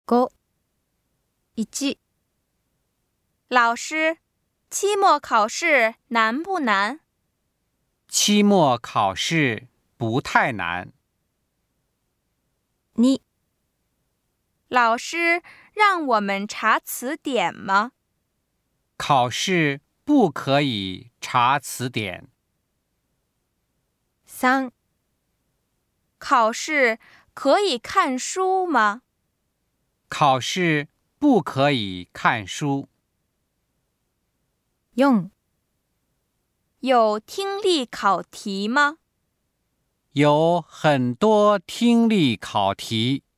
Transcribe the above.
5、1、 老师，期末考试难不难？ 期末考试不太难。 2、 老师让我们查词典吗？ 考试不可以查词典。 3、 考试可以看书吗？ 考试不可以看书。 4、 有听力考题吗？ 有很多听力考题。